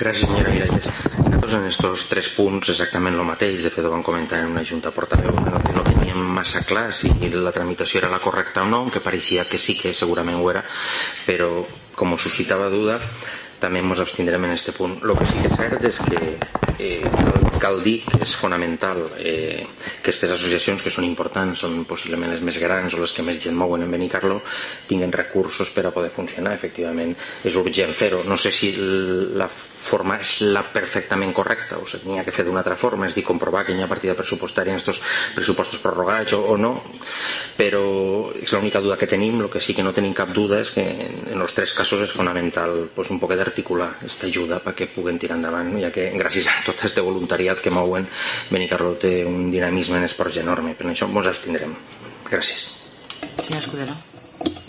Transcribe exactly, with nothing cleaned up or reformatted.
Gràcies, senyora Miralles. Nosaltres en estos tres punts exactament el mateix. De fet, ho vam comentar en una junta portaveu que no, no teníem massa clar si la tramitació era la correcta o no, que pareixia que sí que segurament ho era, però com us suscitava duda també ens abstindrem en aquest punt. El que sí que és cert és que eh, cal, cal dir que és fonamental eh, que aquestes associacions, que són importants, són possiblement les més grans o les que més gent mouen en Benicarló, tinguen recursos per a poder funcionar. Efectivament és urgent fer-ho. No sé si la forma és la perfectament correcta o s'hauria que fer d'una altra forma, és dir, comprovar que hi ha partida pressupostària en aquests pressupostos prorrogats o, o no, però és l'única duda que tenim. El que sí que no tenim cap duda és que en els tres casos és fonamental pues, un poquet d'articular aquesta ajuda perquè puguen tirar endavant, ja que gràcies a tot aquest voluntariat que mouen, Benicarló té un dinamisme en esports enorme. Per això ens abstindrem. Gràcies. Senyor Escudero.